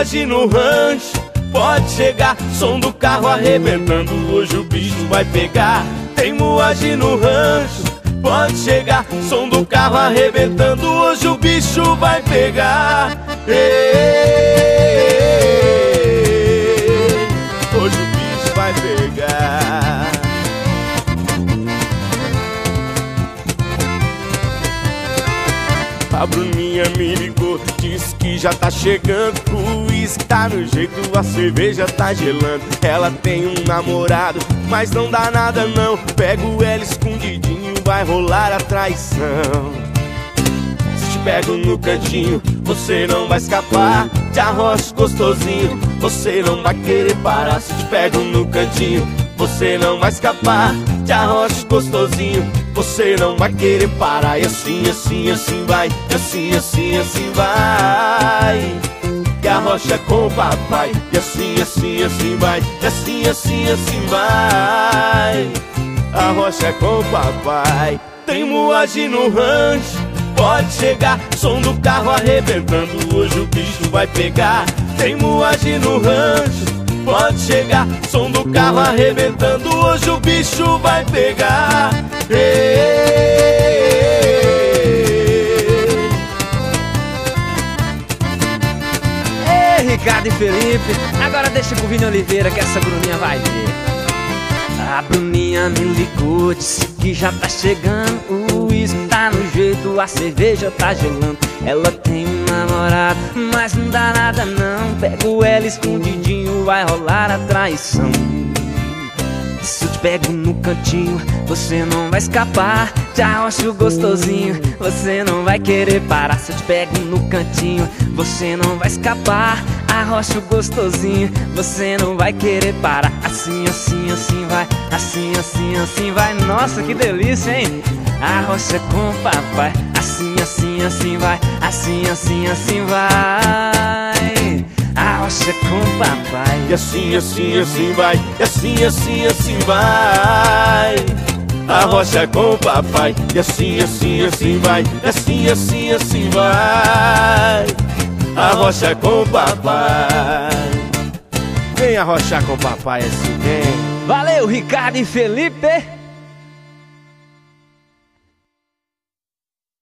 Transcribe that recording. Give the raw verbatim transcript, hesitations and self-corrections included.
hoje no rancho, pode chegar, som do carro arrebentando, hoje o bicho vai pegar. Tem moagem no rancho, pode chegar, som do carro arrebentando, hoje o bicho vai pegar. Ei, hoje o bicho vai pegar. A Bruninha me ligou, disse que já tá chegando, o uísque tá no jeito, a cerveja tá gelando. Ela tem um namorado, mas não dá nada não. Pego ela escondidinho, vai rolar a traição. Se te pego no cantinho, você não vai escapar. Te arrocho gostosinho, você não vai querer parar. Se te pego no cantinho, você não vai escapar. Te arrocho gostosinho, você não vai querer parar. E assim, assim, assim vai, e assim, assim, assim vai. E a rocha com o papai. E assim, assim, assim vai, e assim, assim, assim vai. A rocha com o papai. Tem moagem no rancho, pode chegar, som do carro arrebentando, hoje o bicho vai pegar. Tem moagem no rancho, pode chegar, som do carro arrebentando, hoje o bicho vai pegar. Ei, Ei, Ricardo e Felipe, agora deixa com o Vini Oliveira que essa Bruninha vai ver. A Bruninha me ligou, disse que já tá chegando, o uísque tá no jeito, a cerveja tá gelando. Ela tem um namorado, mas não dá nada não. Pego ela escondidinho, vai rolar a traição. Se eu te pego no cantinho, você não vai escapar. Te arrocho gostosinho, você não vai querer parar. Se eu te pego no cantinho, você não vai escapar. Arrocho gostosinho, você não vai querer parar. Assim, assim, assim vai, assim, assim, assim vai. Nossa, que delícia, hein? Arrocha com o papai. Assim, assim, assim vai, assim, assim, assim vai. Arrocha com o papai. E assim, assim, assim vai, e assim, assim, assim vai. A rocha com o papai. E assim, assim, assim vai, e assim, assim, assim vai. A rocha com o papai. Vem arrochar com o papai assim, vem. Valeu, Ricardo e Felipe.